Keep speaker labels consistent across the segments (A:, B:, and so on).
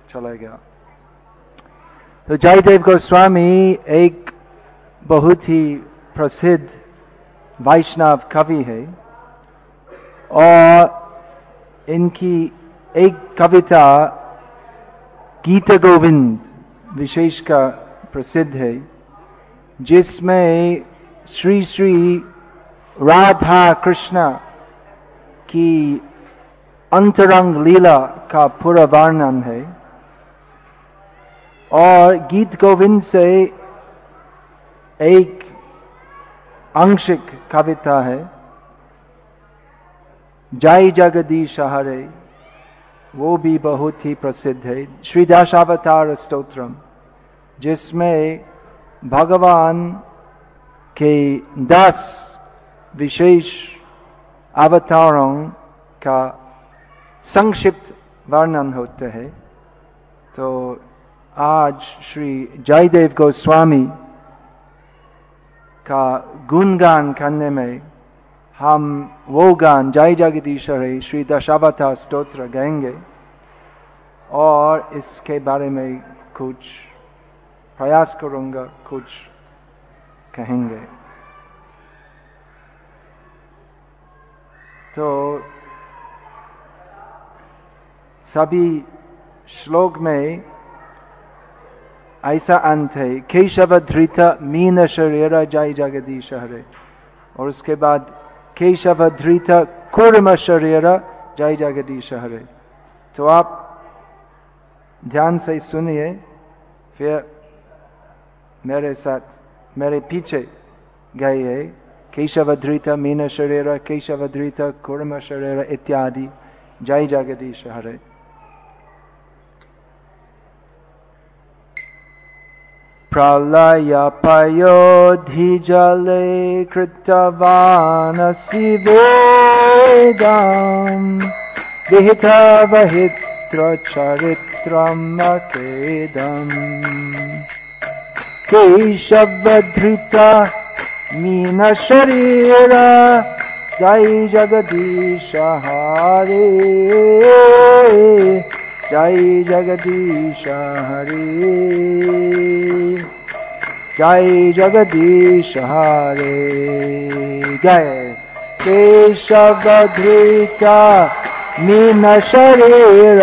A: चला गया। तो जयदेव गोस्वामी एक बहुत ही प्रसिद्ध वैष्णव कवि है और इनकी एक कविता गीत गोविंद विशेषकर प्रसिद्ध है, जिसमें श्री श्री राधा कृष्ण की अंतरंग लीला का पूरा वर्णन है। और गीत गोविंद से एक आंशिक कविता है जय जगदीश हरे, वो भी बहुत ही प्रसिद्ध है। श्री दशावतार स्तोत्रम, जिसमें भगवान के 10 विशेष अवतारों का संक्षिप्त वर्णन होते हैं। तो आज श्री जयदेव गोस्वामी का गुणगान करने में हम वो गान जय जगदीश हरे श्री दशावतार स्तोत्र गाएंगे और इसके बारे में कुछ प्रयास करूंगा, कुछ कहेंगे। तो सभी श्लोक में ऐसा अंत है, केशव धृत मीन शरीर जय जगदीश हरे, और उसके बाद केशव धृत कूर्म शरीर जय जगदीश हरे। तो आप ध्यान से सुनिए, फिर मेरे साथ मेरे पीछे गाइए। केशव धृत मीन शरीर, केशव धृत कूर्म शरीर इत्यादि जय जगदीश हरे। प्रलय पयोधि जले कृतवानसि वेदम् विहित वहित्र चरित्रम् अकेदम् केशवधृत मीन शरीर जय जगदीश हरे, जय जगदीश हरे, जय जगदीश हरे। जय केशवधृत मीन शरीर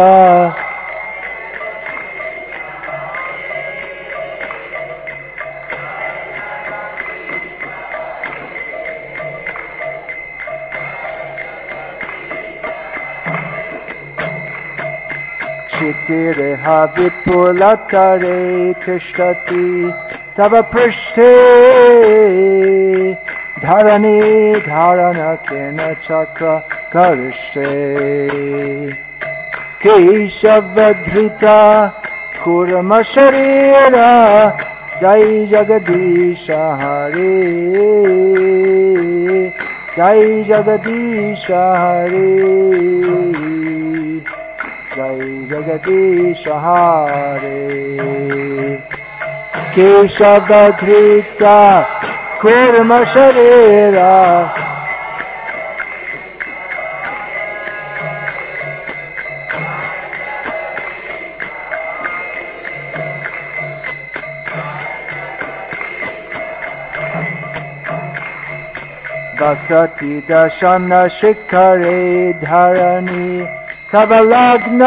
A: क्षितिर्ह विपुलतरे तिष्ठति तव पृष्ठे धरणी धारणकेन चक्र करिष्ये केशवधृत कूर्म शरीर जय जगदीश हरे, जय जगदीश हरे, जय जगदीश हरे। केशवधृत कूर्म शरीर वसति दशन शिखरे धरणी तव लग्ना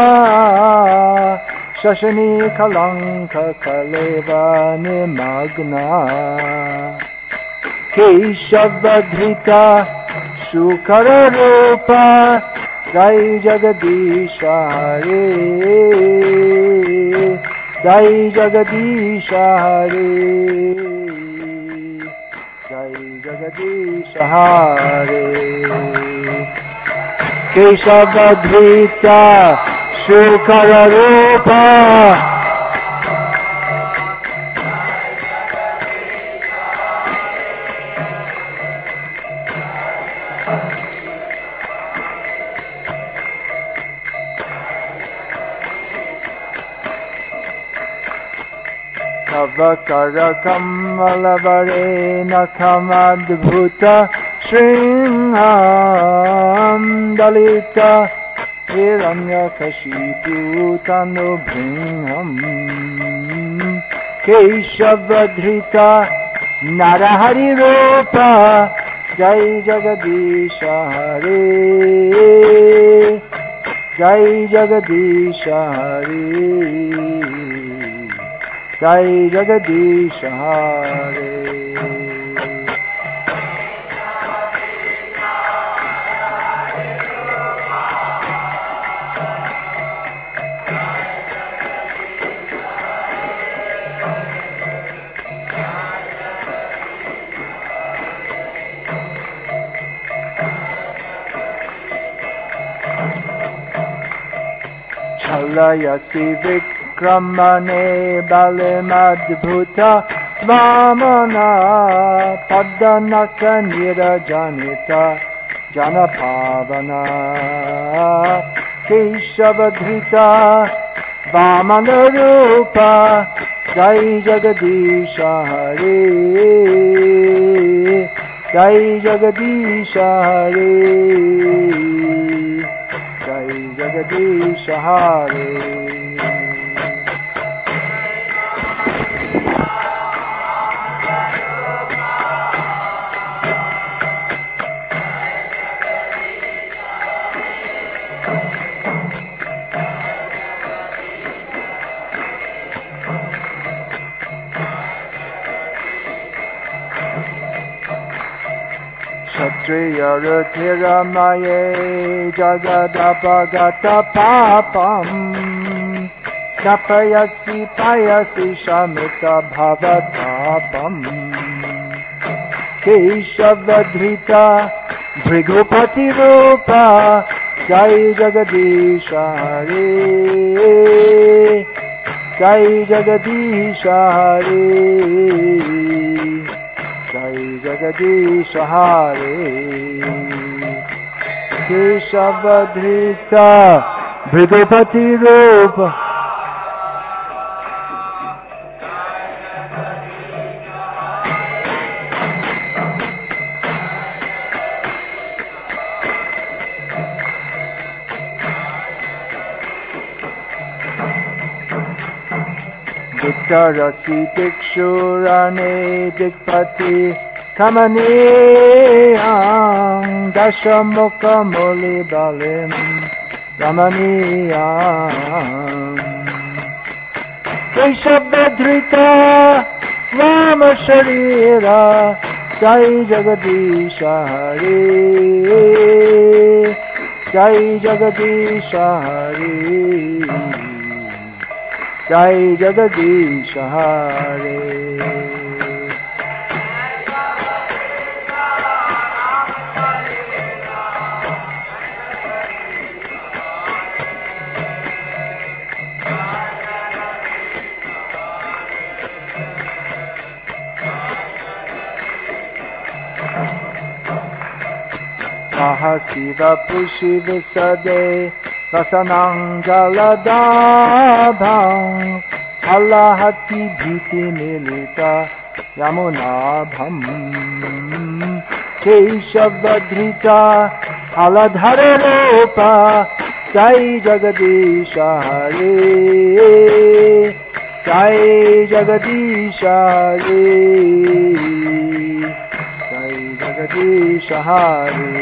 A: शशनी कलंक कलेव निमग्ना केशवधृत शुकर रूप जय जगदीश हरे, जय जगदीश हरे, जय जगदीश हरे। केशवधृत शुकर रूप तव कर कमलवरे नखमद्भुत श्रृंगां दलित हिरण्यकशिपु तनुभृंहम् केशवधृता नरहरि रूप जय जगदीश हरे जय जगदीश हरे जय जगदीश हरे छलयसि विक्रमणे बलिमद्भुत वामना पद्मनख निरजनित जनपावना केशवधृता वामन रूप जय जगदीश हरे जय जगदीश हरे जय जगदीश हरे क्षत्रियरुधिरमये जगदपगत पापम् स्नपयसि पयसि शमित भवतापम् केशवधृता भृगुपति रूप जय जगदीश हरे जय जगदीश हरे जय जगदीश हरे केशवधृता भृगुपति रूप दिक्तरसि दिक्षुरणे दिक्पति कमनीयं दशमुखमुलिबलिं रमणीयम् केशवधृता वामशरीरा जय जगदीश हरे जय जगदीश हरे जय जगदीश हरे शिव पुषिव सदे रसनाञ्जलदाभं हलहति भीतिमिलिता यमुनाभम् केशवधृता हलधररूप जय जगदीश हरे जय जगदीश हरे जय जगदीश हरे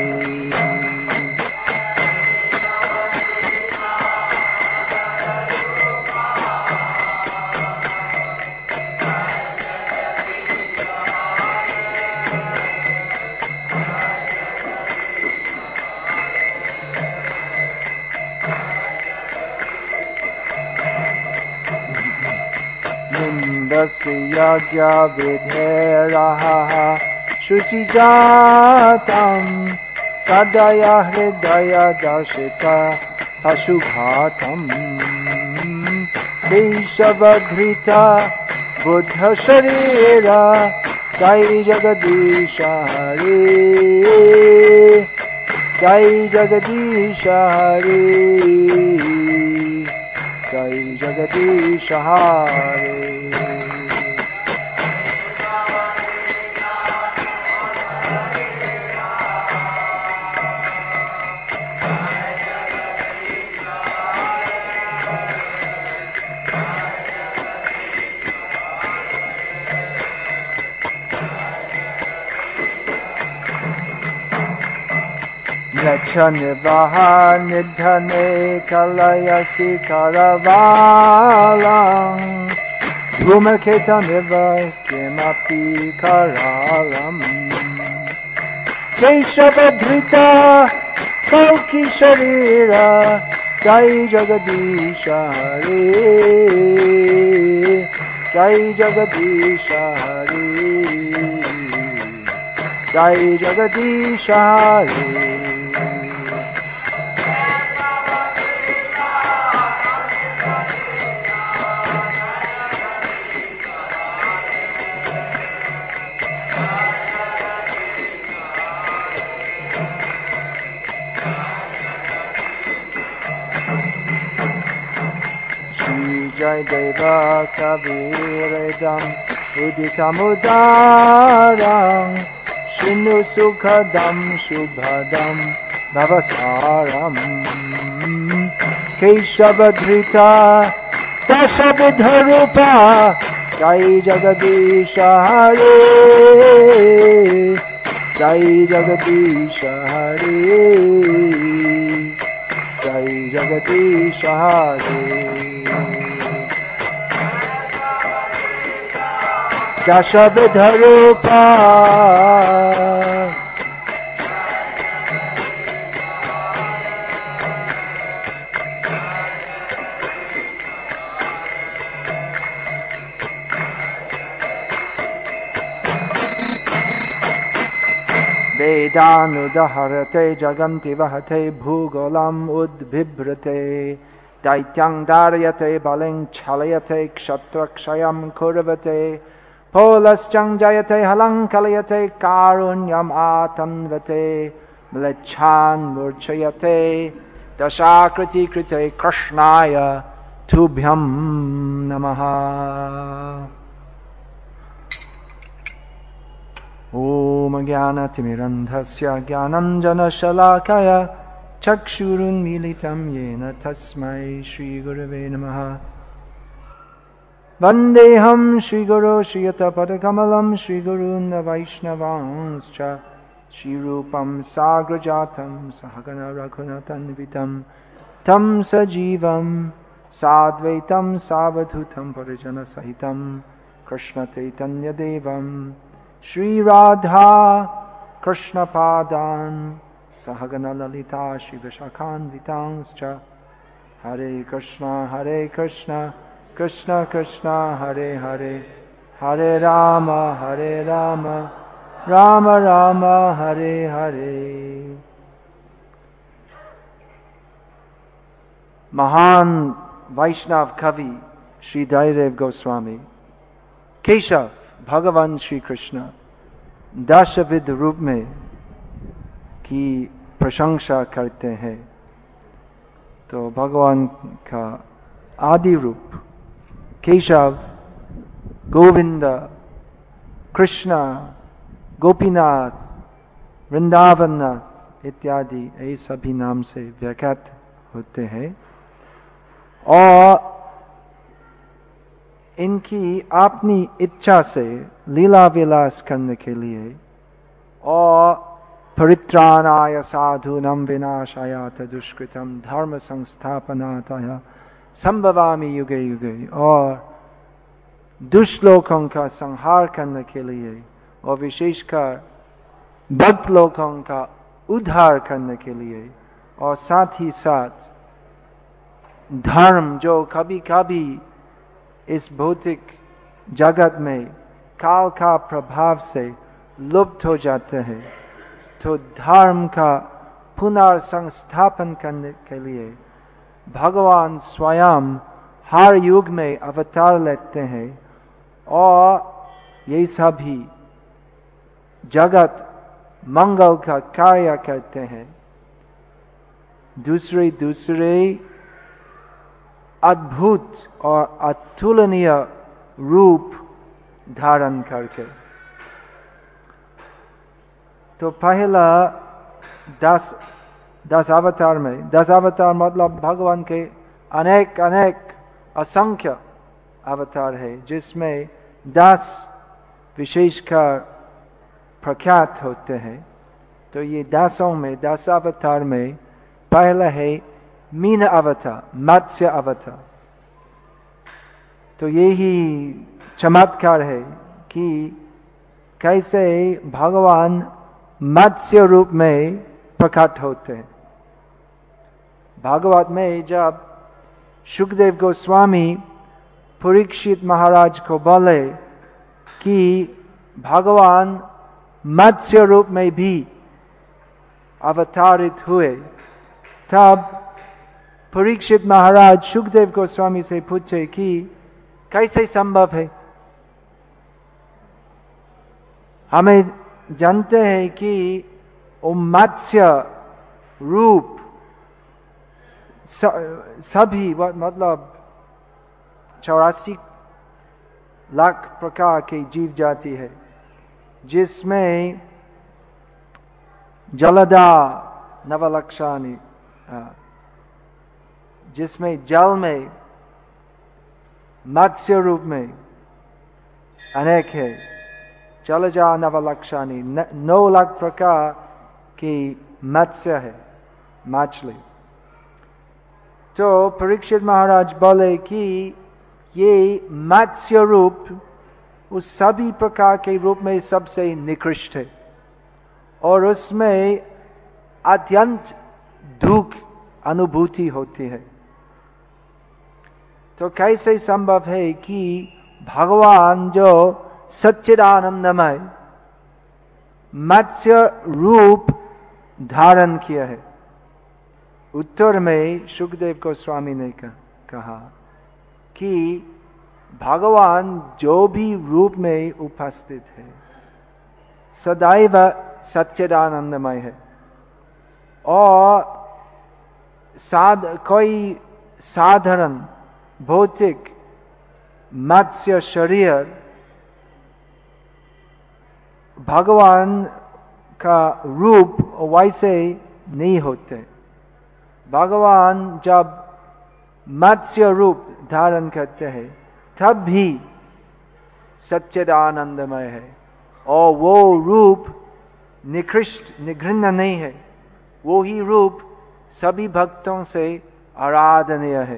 A: यज्ञ विधेरः शुचिजातं सदय हृदय दर्शित पशुघातम् केशवधृता बुद्ध शरीर जय जगदीश हरे जय जगदीश हरे जय जगदीश हरे नित्य निवाह निधने कलयसि करवालम् धूमकेतमिव किमपि करालम् केशवधृता कौकि शरीर जय जगदीश हरे जय जगदीश हरे जय जगदीश हरे जय देव कबीरदम् उदितमुदारम् शिनु सुखदम् शुभदम् भवसारम् केशवधृता दशविधरूपा जय जगदीश हरे जय जगदीश हरे जय जगदीश हरे दशविधरूपा वेदानुदहरते जगन्ति वहते भूगोलम् उद्बिभ्रते दैत्यं दारयते बलिं छलयते क्षत्रक्षयं कुर्वते पोलश्चं जयते हलं कलयते कारुण्यम् आतन्वते म्लेच्छान् मूर्छयते दशाकृति कृते कृष्णाय तुभ्यं नमः ॐ ज्ञानतिमिरन्धस्य ज्ञानञ्जनशलाकय चक्षुरुन्मीलितं येन तस्मै श्रीगुरवे नमः वन्देऽहं श्रीगुरो श्रीयुतपदकमलं श्रीगुरून् वैष्णवांश्च श्रीरूपं साग्रजातं सहगण रघुनाथान्वितं तं सजीवं साद्वैतं सावधूतं परिजनसहितं कृष्णचैतन्यदेवं श्रीराधा कृष्णपादान् सहगण ललिता श्रीविशाखान्वितांश्च हरे कृष्ण कृष्ण कृष्ण हरे हरे हरे राम राम राम हरे हरे। महान वैष्णव कवि श्री जयदेव गोस्वामी केशव भगवान श्री कृष्ण दशविध रूप में की प्रशंसा करते हैं। तो भगवान का आदि रूप केशव, गोविंद, कृष्ण, गोपीनाथ, वृंदावननाथ इत्यादि ये सभी नाम से व्याख्यात होते हैं और इनकी अपनी इच्छा से लीला विलास करने के लिए और परित्राणाय साधूनां विनाशाय दुष्कृतं धर्म संस्थापनाय संभवामि युगे युगे और दुष्ट लोगों का संहार करने के लिए और विशेषकर भक्त लोगों का उद्धार करने के लिए और साथ ही साथ धर्म जो कभी कभी इस भौतिक जगत में काल का प्रभाव से लुप्त हो जाते हैं, तो धर्म का पुनर्संस्थापन करने के लिए भगवान स्वयं हर युग में अवतार लेते हैं और ये सभी जगत मंगल का कार्य करते हैं। दूसरे दूसरे अद्भुत और अतुलनीय रूप धारण करके। तो पहला 10 अवतार में 10 अवतार मतलब भगवान के अनेक असंख्य अवतार है, जिसमें 10 विशेषकर प्रख्यात होते हैं। तो ये 10 में 10 अवतार में पहला है मीन अवतार, मत्स्य अवतार। तो यही चमत्कार है कि कैसे भगवान मत्स्य रूप में प्रकट होते हैं। भागवत में जब सुखदेव गोस्वामी परीक्षित महाराज को बोले कि भगवान मत्स्य रूप में भी अवतारित हुए, तब परीक्षित महाराज सुखदेव गोस्वामी से पूछे कि कैसे संभव है। हमें जानते हैं कि वो मत्स्य रूप सभी मतलब 84 लाख प्रकार के जीव जाति है, जिसमें जलदा नवलक्षानी, जिसमें जल में मत्स्य रूप में अनेक है, जलजा नवलक्षानी 9 लाख प्रकार की मत्स्य है, मछली। तो परीक्षित महाराज बोले कि ये मत्स्य रूप उस सभी प्रकार के रूप में सबसे निकृष्ट है और उसमें अत्यंत दुख अनुभूति होती है। तो कैसे संभव है कि भगवान जो सच्चिदानंदमय मत्स्य रूप धारण किया है। उत्तर में सुखदेव गोस्वामी ने कहा कि भगवान जो भी रूप में उपस्थित है सदैव सच्चिदानंदमय है और कोई साधारण भौतिक मत्स्य शरीर भगवान का रूप वैसे नहीं होते। भगवान जब मत्स्य रूप धारण करते हैं तब भी सच्चिदानंदमय है और वो रूप निकृष्ट निघृण्य नहीं है। वो ही रूप सभी भक्तों से आराधनीय है।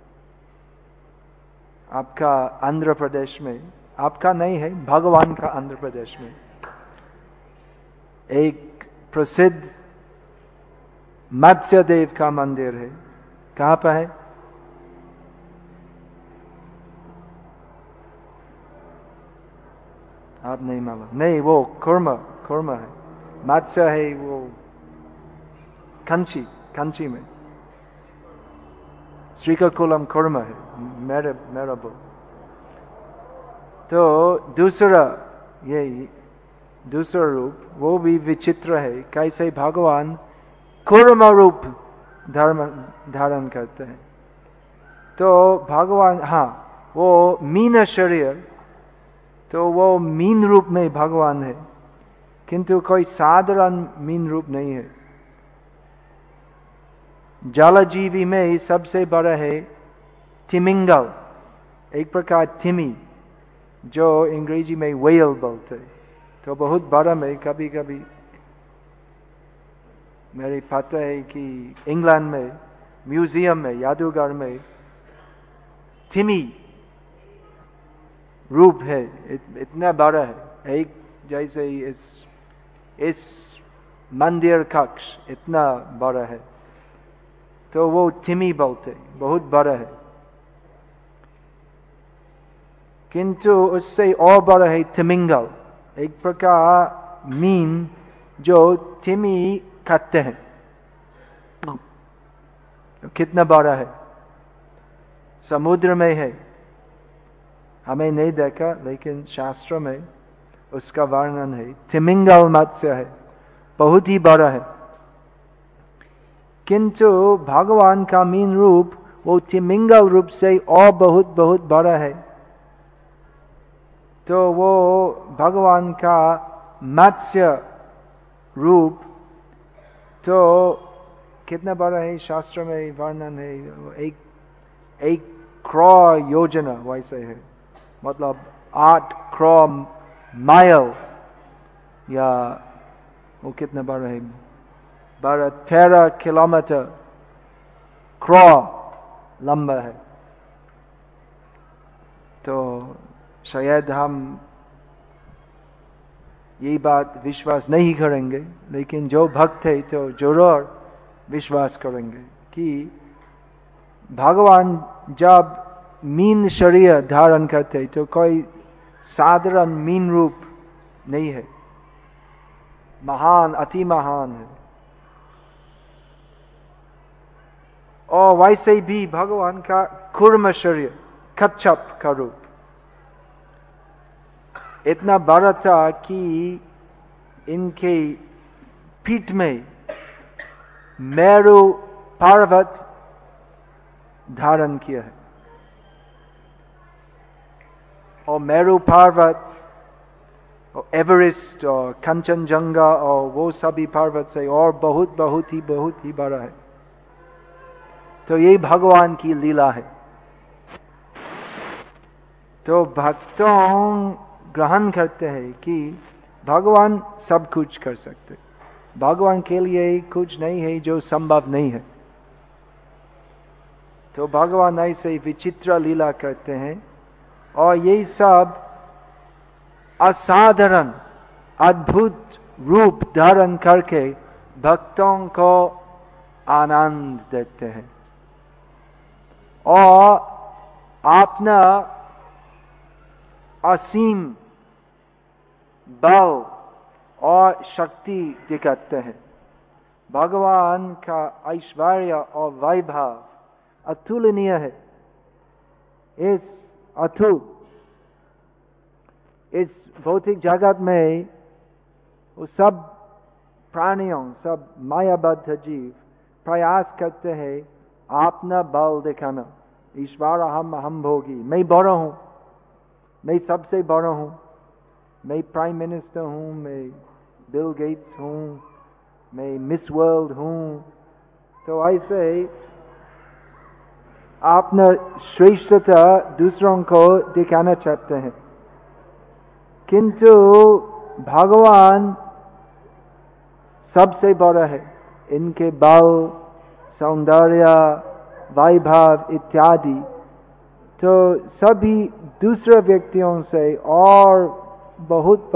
A: आपका आंध्र प्रदेश में, आपका नहीं है, भगवान का आंध्र प्रदेश में एक प्रसिद्ध मत्स्य देव का मंदिर है। कहाँ पर है? आप नहीं मालूम? नहीं, वो कुर्म है। मत्स्य है वो कंची में श्रीकाकुलम कुर्म है, मेरा वो। तो दूसरा रूप वो भी विचित्र है, कैसे भगवान कुर्म रूप धारण करते हैं। तो भगवान, हाँ, वो मीन शरीर, तो वो मीन रूप में भगवान है, किंतु कोई साधारण मीन रूप नहीं है। जलजीवी में सबसे बड़ा है तिमिंगल, एक प्रकार तिमी, जो अंग्रेजी में व्हेल बोलते। तो बहुत बड़ा में कभी कभी मेरे पता है कि इंग्लैंड में म्यूजियम में, जादूगर में तिमी रूप है, इतना बड़ा है, एक जैसे इस मंदिर कक्ष इतना बड़ा है। तो वो तिमी बोलते, बहुत बड़ा है। किंतु उससे और बड़ा है तिमिंगल, एक प्रकार मीन जो तिमी खाते हैं। तो कितना बड़ा है, समुद्र में है, हमें नहीं देखा, लेकिन शास्त्र में उसका वर्णन है। तिमिंगल मत्स्य है, बहुत ही बड़ा है। किंतु भगवान का मीन रूप वो तिमिंगल रूप से और बहुत बहुत बड़ा है। तो वो भगवान का मत्स्य रूप तो कितना बड़ा है, शास्त्र में वर्णन है, एक क्रॉ योजना वैसे है, मतलब 8 क्रॉ माइल या वो कितना बड़ा है, 12-13 किलोमीटर क्रॉ लंबा है। तो शायद हम ये बात विश्वास नहीं करेंगे, लेकिन जो भक्त है तो जरूर विश्वास करेंगे कि भगवान जब मीन शरीर धारण करते तो कोई साधारण मीन रूप नहीं है, महान, अति महान है। और वैसे भी भगवान का कूर्म शरीर, कच्छप का रूप इतना बड़ा था कि इनके पीठ में मेरु पर्वत धारण किया है। और मेरु पर्वत और एवरेस्ट और कंचनजंगा और वो सभी पर्वत से और बहुत ही बड़ा है। तो ये भगवान की लीला है। तो भक्तों ग्रहण करते हैं कि भगवान सब कुछ कर सकते, भगवान के लिए कुछ नहीं है जो संभव नहीं है। तो भगवान ऐसे विचित्र लीला करते हैं और ये सब असाधारण अद्भुत रूप धारण करके भक्तों को आनंद देते हैं और अपना असीम बल और शक्ति दिखाते हैं। भगवान का ऐश्वर्य और वैभव अतुलनीय है। इस भौतिक जगत में वो सब प्राणियों, सब मायाबद्ध जीव प्रयास करते हैं अपना बल दिखाना। ईश्वर हम भोगी, मैं बड़ा हूं, मैं सबसे बड़ा हूं, मैं प्राइम मिनिस्टर हूं, मैं बिल गेट्स हूं, मैं मिस वर्ल्ड हूं। तो ऐसे अपना श्रेष्ठता दूसरों को दिखाना चाहते हैं। किंतु भगवान सबसे बड़ा है। इनके बल, सौंदर्य, वैभव इत्यादि तो सभी दूसरे व्यक्तियों से और बहुत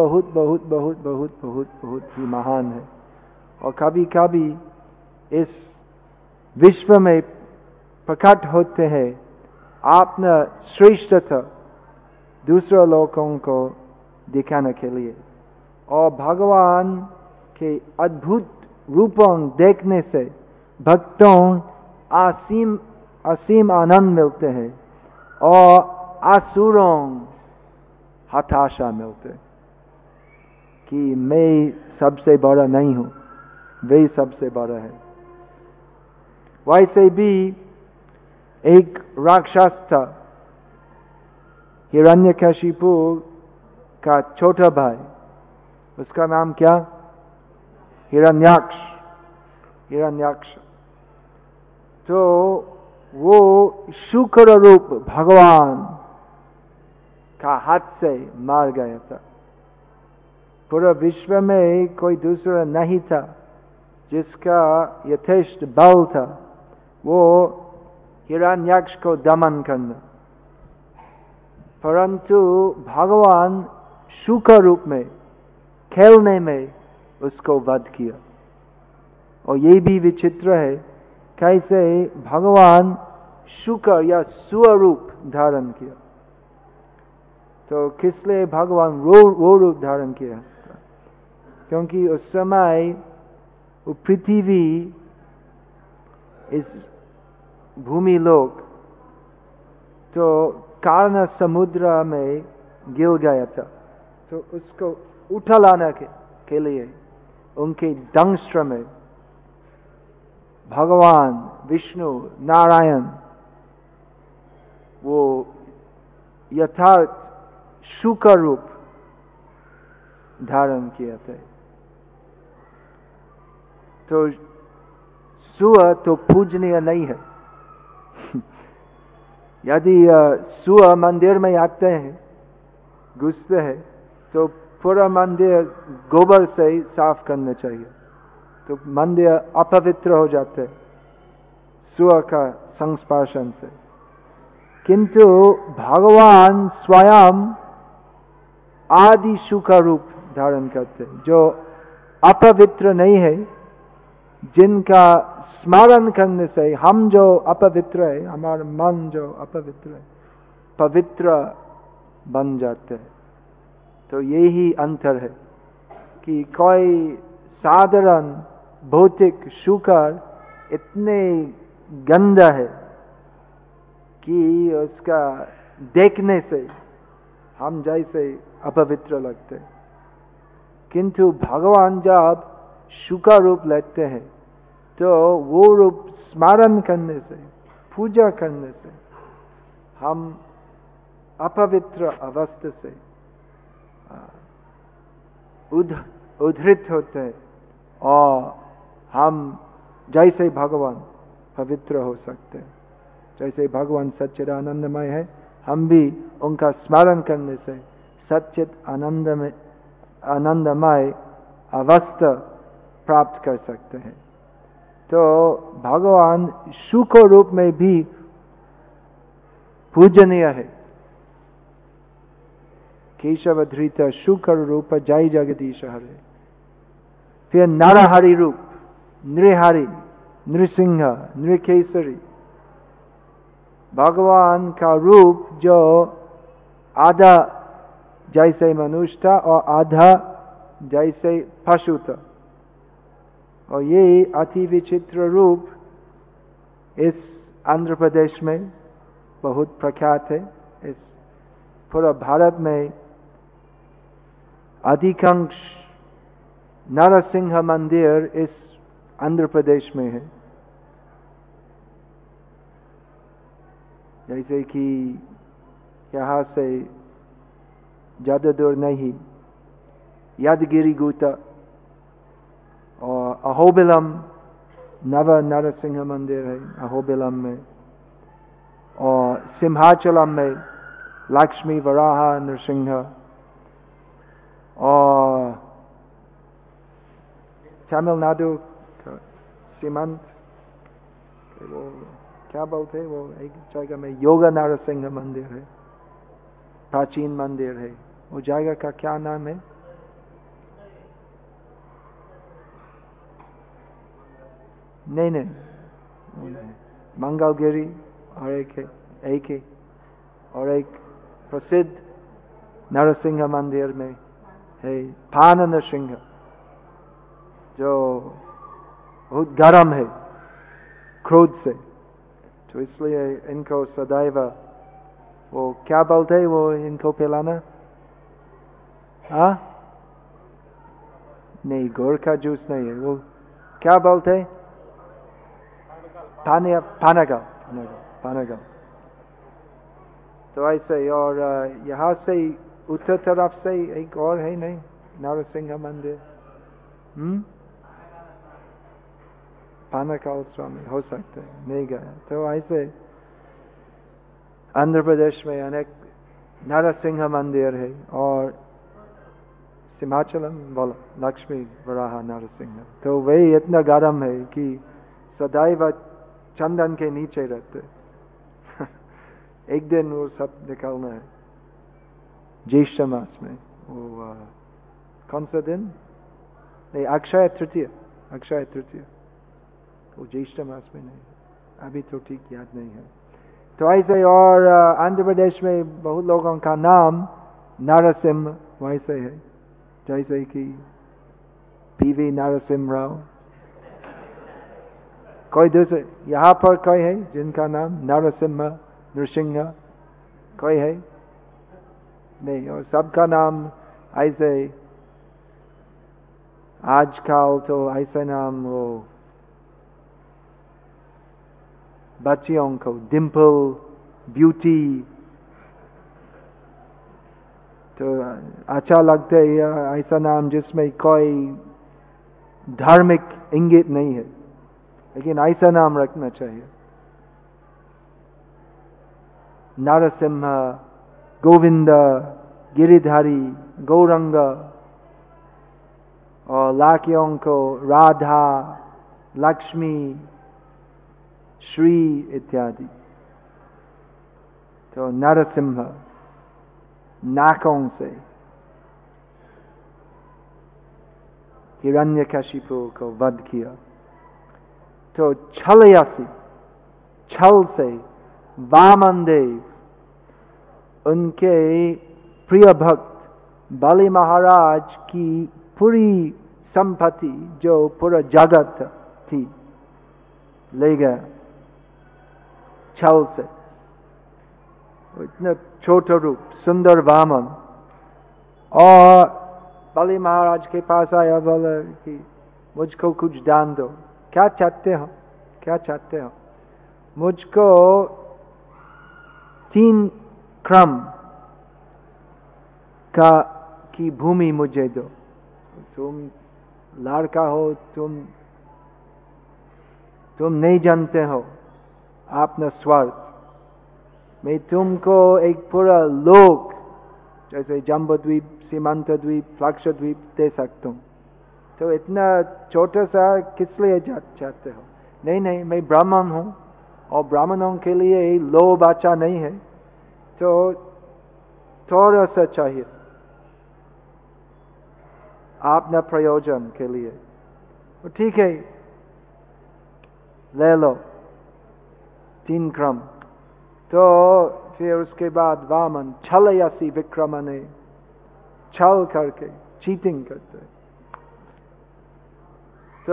A: ही महान है। और कभी कभी इस विश्व में प्रकट होते हैं अपना श्रेष्ठता दूसरे लोगों को दिखाने के लिए। और भगवान के अद्भुत रूपों देखने से भक्तों असीम आनंद मिलते हैं और असुरों हताशा मिलते कि मैं सबसे बड़ा नहीं हूं, वे सबसे बड़ा है। वैसे भी एक राक्षस था, हिरण्यकशिपु का छोटा भाई, उसका नाम क्या? हिरण्याक्ष। तो वो शुक्र रूप भगवान का हाथ से मार गया था। पूरा विश्व में कोई दूसरा नहीं था जिसका यथेष्ट बल था वो हिरण्याक्ष को दमन करना। परंतु भगवान शुक्र रूप में खेलने में उसको वध किया। और ये भी विचित्र है कैसे भगवान शुक्र या स्वरूप धारण किया। तो किस लिए भगवान वो रूप धारण किया? क्योंकि उस समय वो पृथ्वी, इस भूमि लोक तो कारण समुद्र में गिर गया था। तो उसको उठा लाने के लिए उनके दंष्ट्र में भगवान विष्णु नारायण वो यथार्थ शुक्र रूप धारण किया था। तो सूअर तो पूजनीय नहीं है। यदि सूअर मंदिर में आते हैं, घुसते हैं, तो पूरा मंदिर गोबर से ही साफ करना चाहिए, तो मंदिर अपवित्र हो जाते सूअर का संस्पर्शन से। किंतु भगवान स्वयं आदि शु का रूप धारण करते, जो अपवित्र नहीं है, जिनका स्मरण करने से हम जो अपवित्र है, हमारा मन जो अपवित्र है, पवित्र बन जाते हैं। तो यही अंतर है कि कोई साधारण भौतिक शुकर इतने गंदा है कि उसका देखने से हम जैसे अपवित्र लगते हैं, किंतु भगवान जब शुका रूप लेते हैं तो वो रूप स्मरण करने से, पूजा करने से हम अपवित्र अवस्था से उद्धृत होते हैं और हम जैसे भगवान पवित्र हो सकते हैं। जैसे भगवान सच्चिद आनंदमय है, हम भी उनका स्मरण करने से सच्चिद आनंदमय अवस्था प्राप्त कर सकते हैं। तो भगवान शुक रूप में भी पूजनीय है। केशव धृत शुक रूप जय जगदीश हरे। फिर नरहरि रूप, नृहरि, नृसिंह, नृकेसरी, भगवान का रूप जो आधा जैसे मनुष्य था और आधा जैसे पशु था, और ये अति विचित्र रूप इस आंध्र प्रदेश में बहुत प्रख्यात है। इस पूरा भारत में अधिकांश नरसिंह मंदिर इस आंध्र प्रदेश में है। जैसे कि यहाँ से ज्यादा दूर नहीं यादगिरी गुटा और अहोबिलम नव नरसिंह मंदिर है अहोबिलम में, और सिंहाचलम में लक्ष्मी वराह नरसिंह, और तमिलनाडु सीमांत वो क्या बोलते हैं, वो एक जगह में योगा नरसिंह मंदिर है, प्राचीन मंदिर है। वो जगह का क्या नाम है? नहीं, मंगलगिरी और एक है, और एक प्रसिद्ध नरसिंह मंदिर में है पान नरसिंह, जो बहुत गर्म है क्रोध से, तो इसलिए इनको सदैव वो क्या बोलते हैं, वो इनको पिलाना, हाँ नहीं, गुड़ का जूस नहीं है, वो क्या बोलते हैं, पानागल। तो ऐसे, और यहाँ से उत्तर तरफ से एक और है नहीं नरसिंह मंदिर, पानाकाल स्वामी हो सकते हैं, नहीं गया। तो ऐसे आंध्र प्रदेश में अनेक नरसिंह मंदिर है, और सिंहाचलम बोला लक्ष्मी वराह नरसिंह, तो वही इतना गर्म है कि सदैव चंदन के नीचे रहते। एक दिन वो सब निकालना है ज्येष्ठ मास में, वो कौन सा दिन, नहीं अक्षय तृतीय, वो ज्येष्ठ मास में नहीं, अभी तो ठीक याद नहीं है। तो ऐसे, और आंध्र प्रदेश में बहुत लोगों का नाम नरसिम्हा वैसे है, जैसे कि पीवी नरसिम्हा राव। कोई दूसरे यहाँ पर कोई है जिनका नाम नरसिम्हा, नृसिंह कोई है? नहीं, और सबका नाम ऐसे आजकल तो ऐसे नाम वो बच्चियों को डिम्पल, ब्यूटी, तो अच्छा लगता है ऐसा नाम जिसमें कोई धार्मिक इंगित नहीं है, लेकिन ऐसा नाम रखना चाहिए। नरसिम्हा, गोविंद, गिरिधारी गौरंग और लाखियों को राधा, लक्ष्मी, श्री इत्यादि। तो नरसिंह नाकों से हिरण्यकशिपु को वध किया। तो छलयासी, छल से वामन देव उनके प्रिय भक्त बलि महाराज की पूरी संपत्ति जो पूरा जगत थी ले गया छल से। इतना छोटा रूप सुंदर वामन, और बलि महाराज के पास आया, बोला कि मुझको कुछ दान दो। क्या चाहते हो, क्या चाहते हो? मुझको 3 क्रम की भूमि मुझे दो। तुम लड़का हो, तुम नहीं जानते हो अपना स्वार्थ। मैं तुमको एक पूरा लोक जैसे जम्बूद्वीप, सीमांत द्वीप, लक्षद्वीप दे सकता हूँ। तो इतना छोटा सा किस लिए चाहते हो? नहीं नहीं, मैं ब्राह्मण हूँ और ब्राह्मणों के लिए लोभ अच्छा नहीं है, तो थोड़ा सा चाहिए अपना प्रयोजन के लिए। तो ठीक है, ले लो 3 क्रम। तो फिर उसके बाद वामन छलयासी विक्रमणे, छल करके चीटिंग करते। तो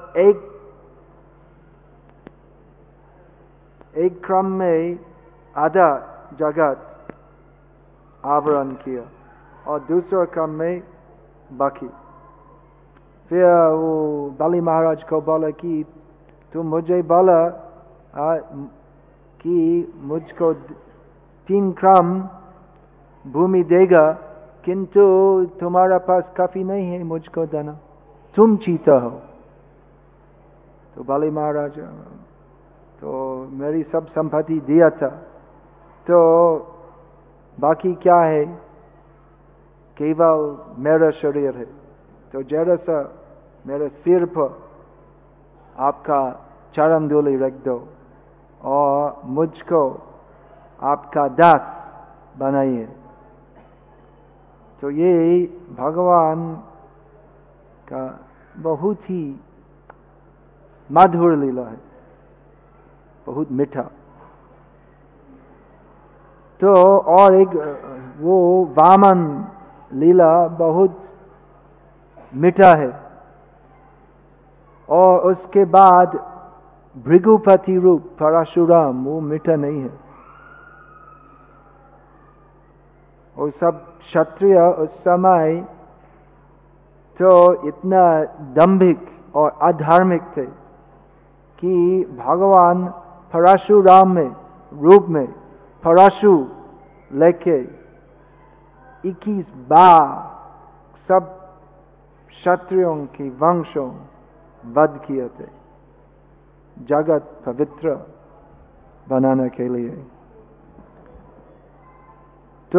A: एक क्रम में आधा जगत आवरण किया और दूसरा क्रम में बाकी। फिर वो बलि महाराज को बोला कि तुम मुझे बोला कि मुझको 3 क्रम भूमि देगा, किंतु तुम्हारा पास काफी नहीं है मुझको देना, तुम चीता हो। तो बलि महाराज, तो मेरी सब संपत्ति दिया था, तो बाकी क्या है? केवल मेरा शरीर है। तो जरा सा मेरे सिर पर आपका चरण धूलि रख दो और मुझको आपका दास बनाइए। तो ये भगवान का बहुत ही मधुर लीला है, बहुत मीठा। तो और एक वो वामन लीला बहुत मीठा है, और उसके बाद भृगुपति रूप परशुराम, वो मीठा नहीं है। वो सब क्षत्रिय उस समय तो इतना दंभिक और अधार्मिक थे कि भगवान परशुराम में रूप में परशु लेके 21 बार सब क्षत्रियों की वंशों वध किए थे, जगत पवित्र बनाने के लिए। तो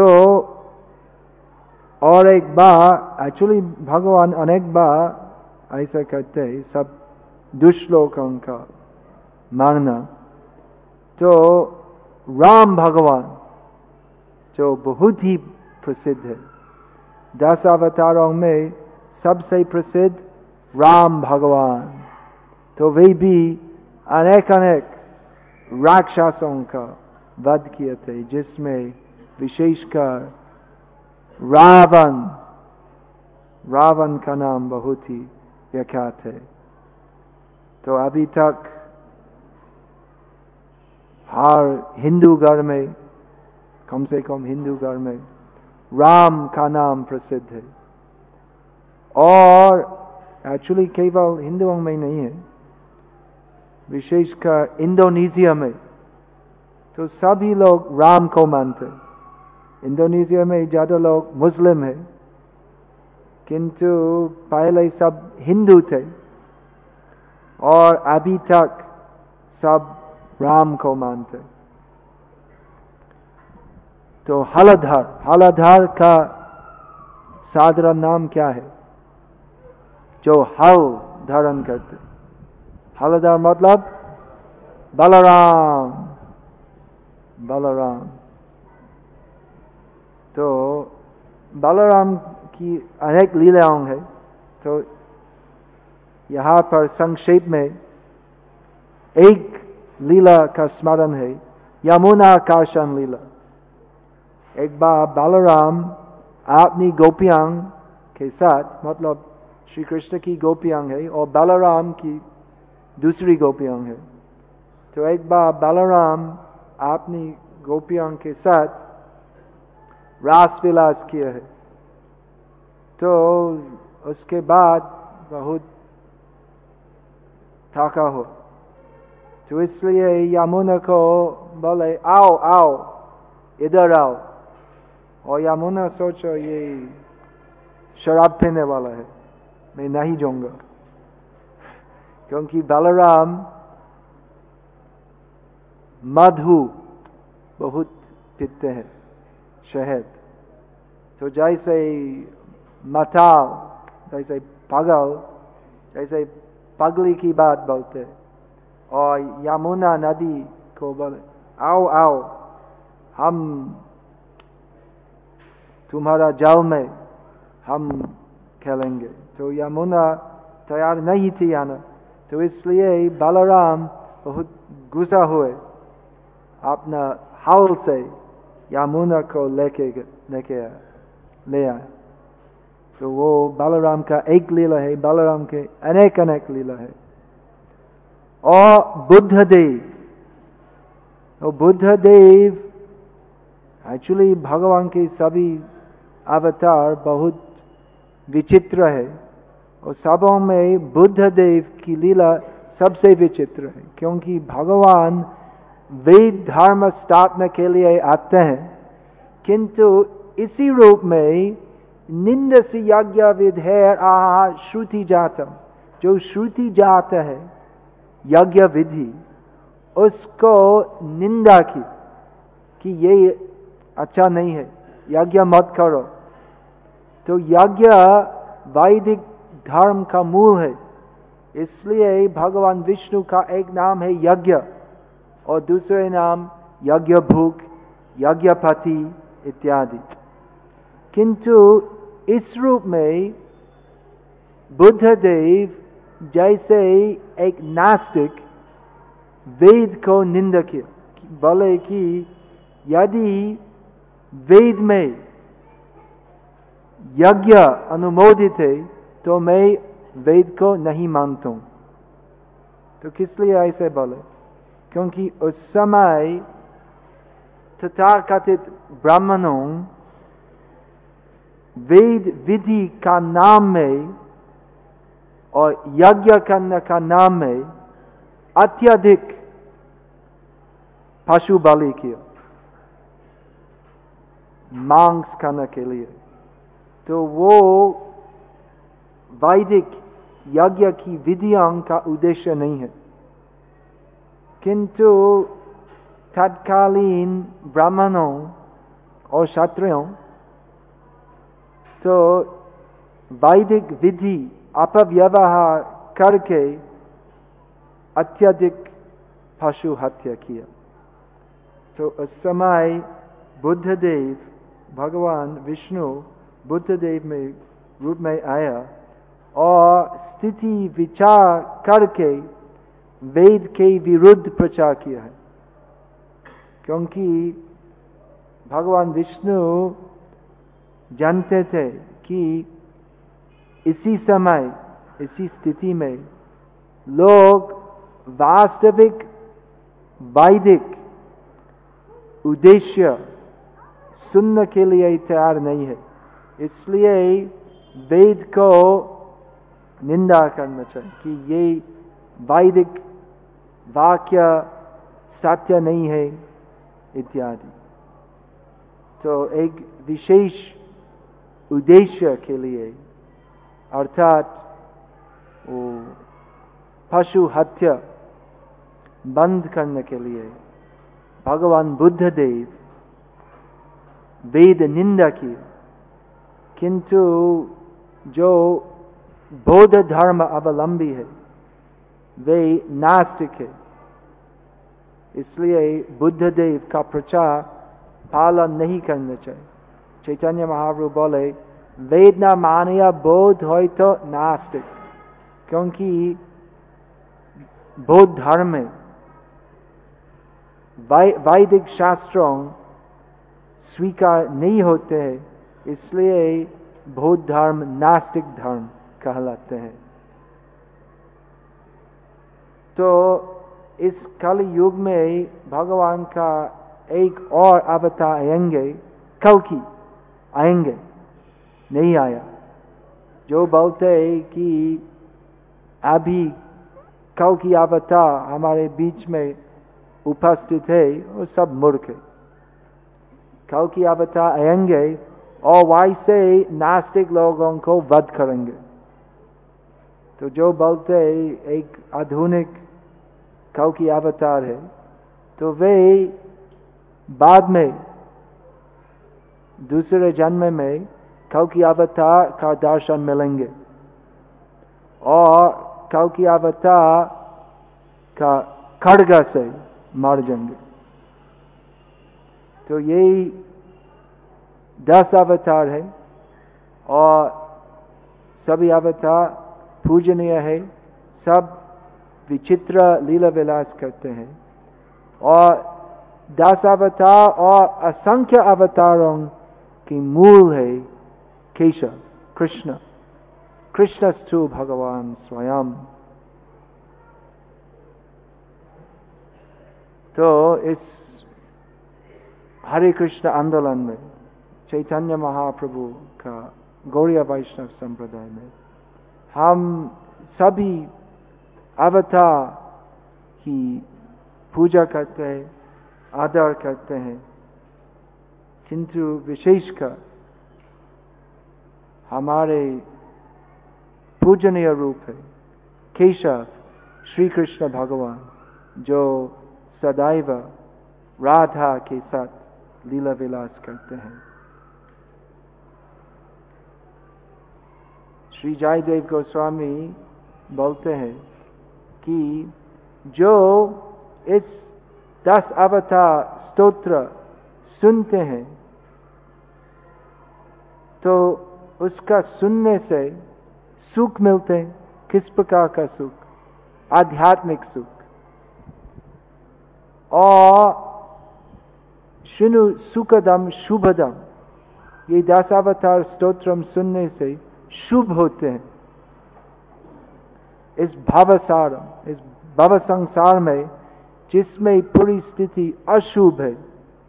A: और एक बार, एक्चुअली भगवान अनेक बार ऐसा करते हैं, सब दुष्लोकों का मारना। तो राम भगवान जो बहुत ही प्रसिद्ध है, 10 अवतारों में सबसे प्रसिद्ध राम भगवान, तो वे भी अनेक राक्षसों का वध किए थे, जिसमें विशेषकर रावण का नाम बहुत ही विख्यात है। तो अभी तक हर हिंदू घर में, कम से कम हिंदू घर में राम का नाम प्रसिद्ध है। और एक्चुअली केवल हिंदुओं में नहीं है, विशेषकर इंडोनेशिया में तो सभी लोग राम को मानते। इंडोनेशिया में ज्यादा लोग मुस्लिम है, किंतु पहले सब हिंदू थे और अभी तक सब राम को मानते। तो हलधर, हलधर का साधारण नाम क्या है? जो हल धारण करते। हलधर मतलब बलराम, बलराम। तो बलराम की अनेक लीलाएं हैं। तो यहाँ पर संक्षेप में एक लीला का स्मरण है, यमुनाकर्षण लीला। एक बार बलराम अपनी गोपियां के साथ, मतलब श्री कृष्ण की गोपियां है और बलराम की दूसरी गोपियां है। तो एक बार बलराम अपनी गोपियां के साथ रास विलास किया है। तो उसके बाद बहुत थका हो, तो इसलिए यमुना को बोले आओ आओ इधर आओ। और यमुना सोचो ये शराब पीने वाला है, मैं नहीं जाऊंगा। क्योंकि बलराम मधु बहुत पीते हैं, शहद। तो जैसे मताल, जैसे पागल, जैसे पगली की बात बोलते। और यमुना नदी को बोले आओ आओ हम तुम्हारा जल में हम खेलेंगे। तो यमुना तैयार नहीं थी आना। तो इसलिए बलराम बहुत गुस्सा हुए, अपना हल से यमुना को ले आए। तो वो बलराम का एक लीला है, बलराम के अनेक अनेक लीला है। और बुद्धदेव, तो बुद्धदेव एक्चुअली भगवान के सभी अवतार बहुत विचित्र है, और सबों में बुद्धदेव की लीला सबसे विचित्र है। क्योंकि भगवान वेद धर्म स्थापना के लिए आते हैं, किंतु इसी रूप में निंद से यज्ञ विधेय आह श्रुति जातम, जो श्रुति जाता है यज्ञ विधि, उसको निंदा की कि ये अच्छा नहीं है, यज्ञ मत करो। तो यज्ञ वैदिक धर्म का मूल है, इसलिए भगवान विष्णु का एक नाम है यज्ञ और दूसरे नाम यज्ञ भूख, यज्ञपति इत्यादि। किंतु इस रूप में बुद्धदेव जैसे एक नास्तिक वेद को निंदा किया, बोले कि यदि वेद में यज्ञ अनुमोदित है तो मैं वेद को नहीं मानता हूं। तो किस लिए ऐसे बोले? क्योंकि उस समय तथाकथित ब्राह्मणों वेद विधि का नाम में और यज्ञ करने का नाम में अत्यधिक पशु बलि किया मांस खाने के लिए। तो वो वैदिक यज्ञ की विधियों का उद्देश्य नहीं है। किंतु तत्कालीन ब्राह्मणों और क्षत्रियों तो वैदिक विधि अपव्यवहार करके अत्यधिक पशु हत्या किया। तो उस समय बुद्धदेव, भगवान विष्णु बुद्धदेव में रूप में आया और स्थिति विचार करके वेद के विरुद्ध प्रचार किया है। क्योंकि भगवान विष्णु जानते थे कि इसी समय, इसी स्थिति में लोग वास्तविक वैदिक उद्देश्य सुनने के लिए तैयार नहीं है। इसलिए वेद को निंदा करना चाहिए कि ये वैदिक वाक्य सत्य नहीं है इत्यादि। तो एक विशेष उद्देश्य के लिए, अर्थात वो पशु हत्या बंद करने के लिए भगवान बुद्धदेव वेद निंदा की, किंतु जो बौद्ध धर्म अवलंबी है वे नास्तिक है, इसलिए बुद्ध देव का प्रचार पालन नहीं करना चाहिए। चैतन्य महाप्रभु बोले वेद न मानिया बौद्ध हो तो नास्तिक, क्योंकि बौद्ध धर्म में वैदिक शास्त्रों स्वीकार नहीं होते हैं, इसलिए बौद्ध धर्म नास्तिक धर्म कहलाते हैं। तो इस कल युग में भगवान का एक और अवतार आएंगे, कल्कि आएंगे, नहीं आया। जो बोलते हैं कि अभी कल्कि अवतार हमारे बीच में उपस्थित है, वो सब मूर्ख है। कल्कि अवतार आएंगे और वैसे नास्तिक लोगों को वध करेंगे। तो जो बोलते हैं एक आधुनिक कल्कि अवतार है, तो वे बाद में दूसरे जन्म में कल्कि अवतार का दर्शन मिलेंगे और कल्कि अवतार का खड्ग से मर जाएंगे। तो यही 10 अवतार है और सभी अवतार पूजनीय है, सब विचित्र लीला विलास करते हैं। और 10 अवतार और असंख्य अवतारों की मूल है केशव, कृष्ण, कृष्णस्तु भगवान स्वयं। तो इस हरे कृष्ण आंदोलन में चैतन्य महाप्रभु का गौड़ीय वैष्णव संप्रदाय में हम सभी अवतार की पूजा करते हैं, आदर करते हैं, किंतु विशेषकर हमारे पूजनीय रूप है केशव श्री कृष्ण भगवान, जो सदैव राधा के साथ लीला विलास करते हैं। श्री जयदेव गोस्वामी बोलते हैं कि जो इस 10 अवतार स्तोत्र सुनते हैं तो उसका सुनने से सुख मिलते हैं। किस प्रकार का सुख? आध्यात्मिक सुख। और शुनु सुखदम शुभदम, ये 10 अवतार स्तोत्रम सुनने से शुभ होते हैं। इस भवसारम, इस भव संसार में जिसमें पूरी स्थिति अशुभ है,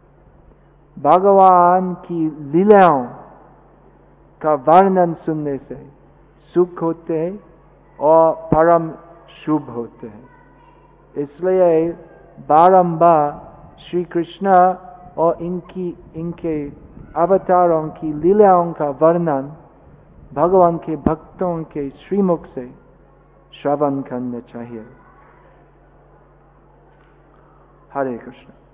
A: भगवान की लीलाओं का वर्णन सुनने से सुख होते हैं और परम शुभ होते हैं। इसलिए बारंबार श्री कृष्ण और इनके अवतारों की लीलाओं का वर्णन भगवान के भक्तों के श्रीमुख से श्रवण करना चाहिए। हरे कृष्ण।